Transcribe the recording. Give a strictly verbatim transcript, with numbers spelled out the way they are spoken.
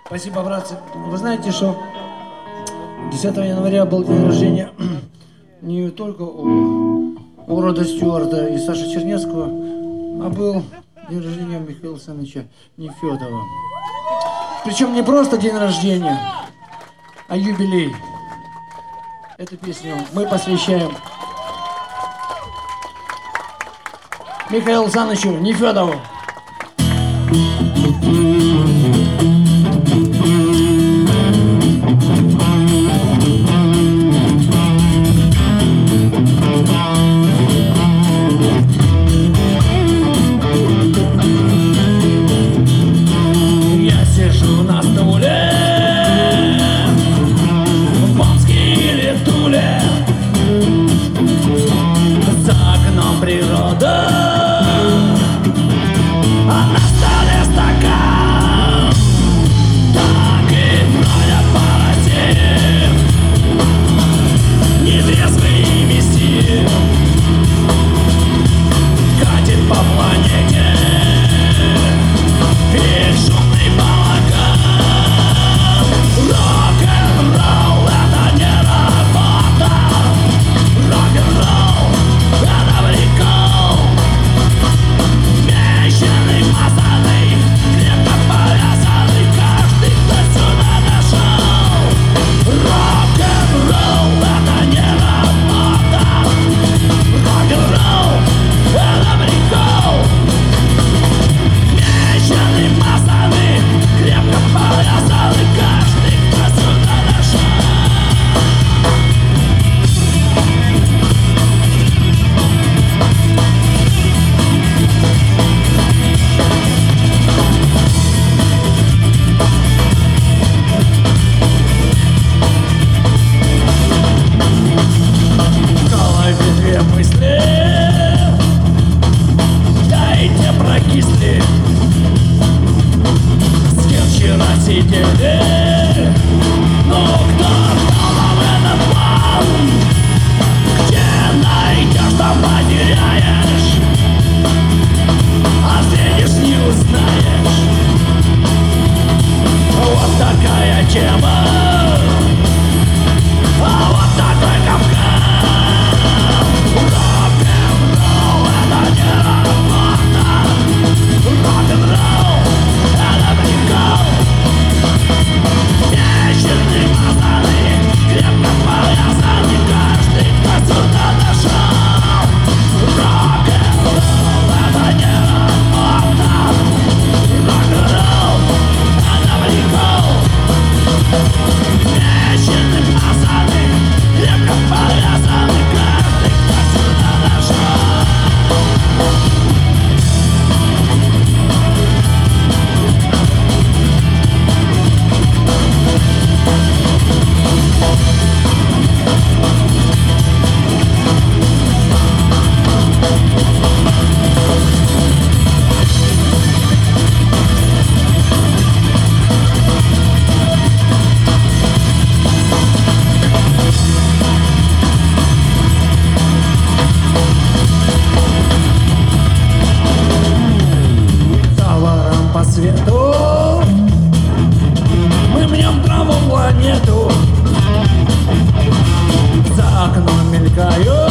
Спасибо, братцы. Вы знаете, что десятого января был день рождения не только у, у Рода Стюарта и Саши Чернецкого, а был день рождения Михаила Александровича Нефедова. Причем не просто день рождения, а юбилей. Эту песню мы посвящаем Михаилу Александровичу Нефедову. Я сижу на стуле в Омске или в Туле, за окном природа, а на столе стакан. Так и бродят по России нетрезвый мессия, катит по планете и шумный балаган. Рок-н-ролл — это не работа, рок-н-ролл — это прикол. Меченый, мазанный, крепко повязанный каждый, кто сюда дошел. Рок-н-ролл — это не работа, рок-н-ролл — это прикол. Меченый, мазанный, крепко повязанный каждый, кто сюда дошел. В голове две мысли, да и те прокисли. С кем вчера сидели, ну кто дал нам этот план? Где найдешь, там потеряешь, а встретишь, не узнаешь. Вот такая тема, а вот такой капкан. Рок-н-ролл — это не работа, рок-н-ролл — это прикол. Меченый, мазанный, крепко повязанный каждый, кто сюда дошел. Рок-н-ролл — это не работа, рок-н-ролл — это прикол. Меченый, мазанный, крепко повязанный каждый, кто сюда дошел. Товаром по свету мы мнем траву планету. За окном мелькают